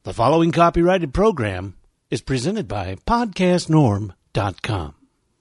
The following copyrighted program is presented by PodcastNorm.com.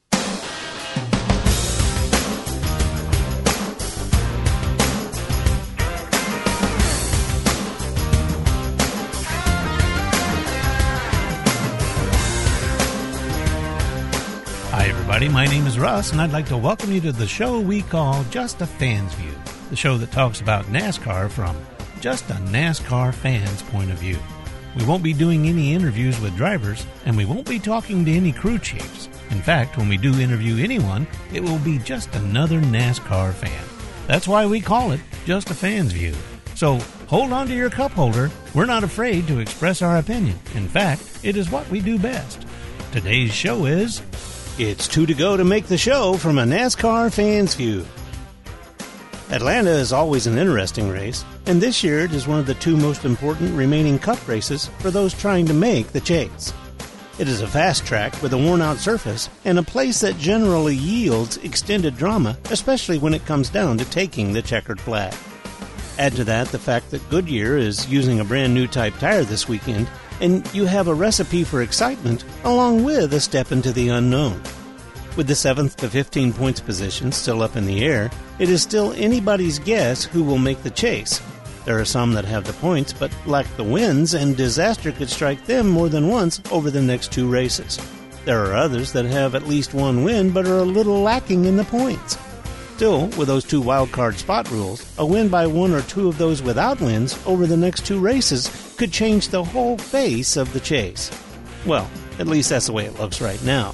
Hi, everybody. My name is Russ, and I'd like to welcome you to the show we call Just a Fan's View, the show that talks about NASCAR from just a NASCAR fan's point of view. We won't be doing any interviews with drivers, and we won't be talking to any crew chiefs. In fact, when we do interview anyone, it will be just another NASCAR fan. That's why we call it Just a Fan's View. So hold on to your cup holder. We're not afraid to express our opinion. In fact, it is what we do best. Today's show is... It's 2 to go to make the show from a NASCAR fan's view. Atlanta is always an interesting race, and this year it is one of the 2 most important remaining Cup races for those trying to make the chase. It is a fast track with a worn-out surface and a place that generally yields extended drama, especially when it comes down to taking the checkered flag. Add to that the fact that Goodyear is using a brand new type tire this weekend, and you have a recipe for excitement along with a step into the unknown. With the 7th to 15 points position still up in the air, it is still anybody's guess who will make the chase. There are some that have the points but lack the wins, and disaster could strike them more than once over the next 2 races. There are others that have at least 1 win but are a little lacking in the points. Still, with those 2 wildcard spot rules, a win by 1 or 2 of those without wins over the next 2 races could change the whole face of the chase. Well, at least that's the way it looks right now.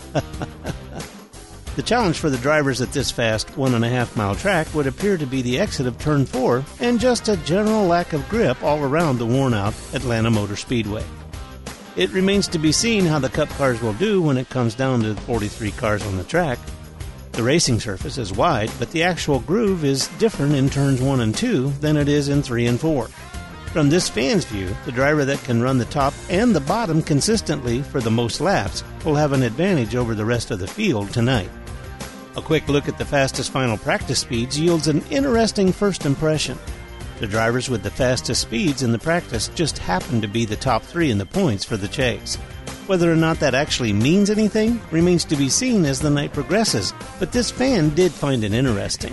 The challenge for the drivers at this fast 1.5-mile track would appear to be the exit of Turn 4 and just a general lack of grip all around the worn-out Atlanta Motor Speedway. It remains to be seen how the Cup cars will do when it comes down to 43 cars on the track. The racing surface is wide, but the actual groove is different in Turns 1 and 2 than it is in 3 and 4. From this fan's view, the driver that can run the top and the bottom consistently for the most laps will have an advantage over the rest of the field tonight. A quick look at the fastest final practice speeds yields an interesting first impression. The drivers with the fastest speeds in the practice just happen to be the top 3 in the points for the chase. Whether or not that actually means anything remains to be seen as the night progresses, but this fan did find it interesting.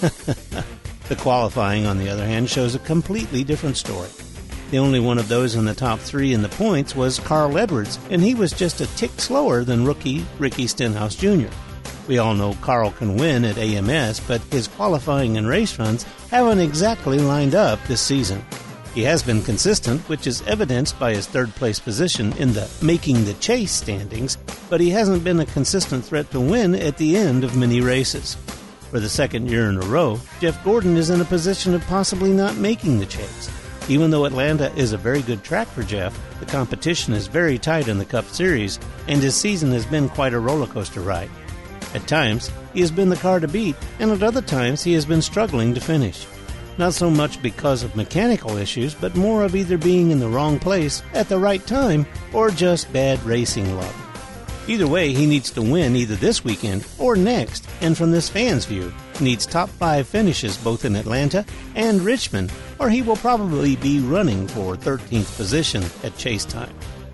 The qualifying, on the other hand, shows a completely different story. The only one of those in the top 3 in the points was Carl Edwards, and he was just a tick slower than rookie Ricky Stenhouse Jr. We all know Carl can win at AMS, but his qualifying and race runs haven't exactly lined up this season. He has been consistent, which is evidenced by his 3rd place position in the Making the Chase standings, but he hasn't been a consistent threat to win at the end of many races. For the 2nd year in a row, Jeff Gordon is in a position of possibly not making the chase. Even though Atlanta is a very good track for Jeff, the competition is very tight in the Cup Series, and his season has been quite a roller coaster ride. At times, he has been the car to beat, and at other times he has been struggling to finish. Not so much because of mechanical issues, but more of either being in the wrong place at the right time or just bad racing luck. Either way, he needs to win either this weekend or next, and from this fan's view, needs top 5 finishes both in Atlanta and Richmond, or he will probably be running for 13th position at chase time.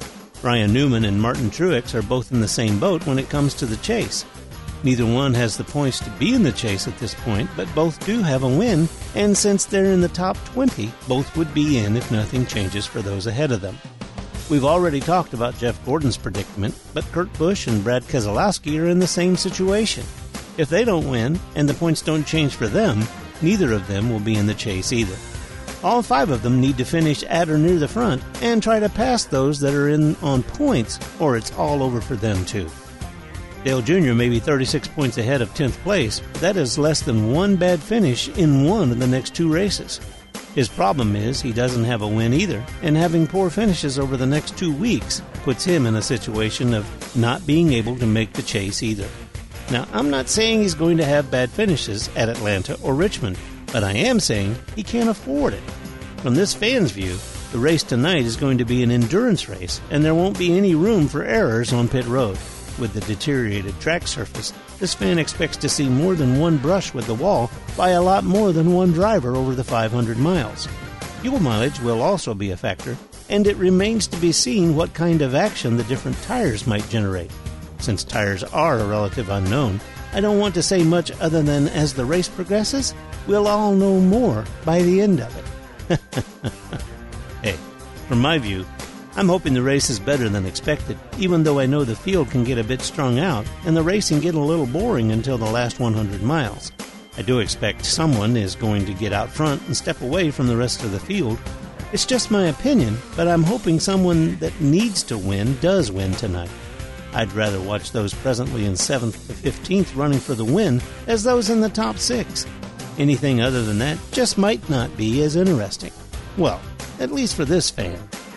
Ryan Newman and Martin Truex are both in the same boat when it comes to the chase. Neither one has the points to be in the chase at this point, but both do have a win, and since they're in the top 20, both would be in if nothing changes for those ahead of them. We've already talked about Jeff Gordon's predicament, but Kurt Busch and Brad Keselowski are in the same situation. If they don't win, and the points don't change for them, neither of them will be in the chase either. All 5 of them need to finish at or near the front and try to pass those that are in on points, or it's all over for them too. Dale Jr. may be 36 points ahead of 10th place, but that is less than 1 bad finish in 1 of the next 2 races. His problem is he doesn't have a win either, and having poor finishes over the next 2 weeks puts him in a situation of not being able to make the chase either. Now, I'm not saying he's going to have bad finishes at Atlanta or Richmond, but I am saying he can't afford it. From this fan's view, the race tonight is going to be an endurance race, and there won't be any room for errors on pit road. With the deteriorated track surface, this fan expects to see more than 1 brush with the wall by a lot more than 1 driver over the 500 miles. Fuel mileage will also be a factor, and it remains to be seen what kind of action the different tires might generate. Since tires are a relative unknown, I don't want to say much other than as the race progresses, we'll all know more by the end of it. Hey, from my view, I'm hoping the race is better than expected, even though I know the field can get a bit strung out and the racing get a little boring until the last 100 miles. I do expect someone is going to get out front and step away from the rest of the field. It's just my opinion, but I'm hoping someone that needs to win does win tonight. I'd rather watch those presently in 7th to 15th running for the win as those in the top 6. Anything other than that just might not be as interesting. Well, at least for this fan.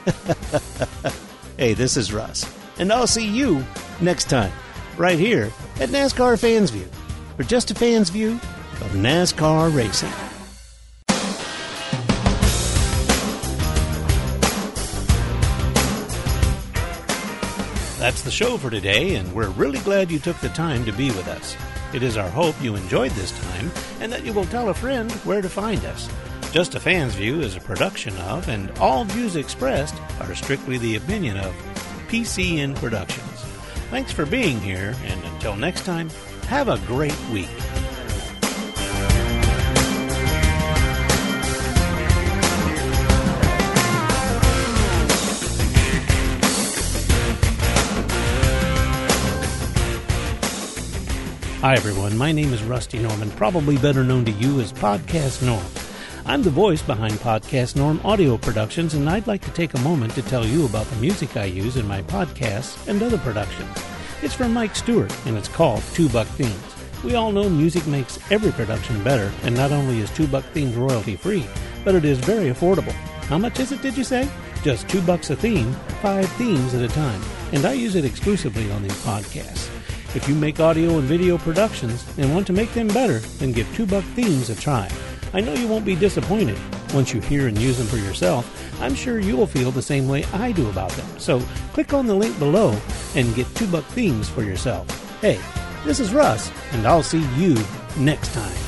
Hey, this is Russ, and I'll see you next time, right here at NASCAR Fans View, for just a fan's view of NASCAR racing. That's the show for today, and we're really glad you took the time to be with us. It is our hope you enjoyed this time, and that you will tell a friend where to find us. Just a Fan's View is a production of, and all views expressed are strictly the opinion of, PCN Productions. Thanks for being here, and until next time, have a great week. Hi everyone, my name is Rusty Norman, probably better known to you as Podcast Norm. I'm the voice behind Podcast Norm Audio Productions, and I'd like to take a moment to tell you about the music I use in my podcasts and other productions. It's from Mike Stewart, and it's called Two Buck Themes. We all know music makes every production better, and not only is 2 Buck Themes royalty free, but it is very affordable. How much is it, did you say? Just $2 a theme, 5 themes at a time, and I use it exclusively on these podcasts. If you make audio and video productions and want to make them better, then give 2 Buck Themes a try. I know you won't be disappointed. Once you hear and use them for yourself, I'm sure you will feel the same way I do about them. So click on the link below and get 2 Buck Themes for yourself. Hey, this is Russ, and I'll see you next time.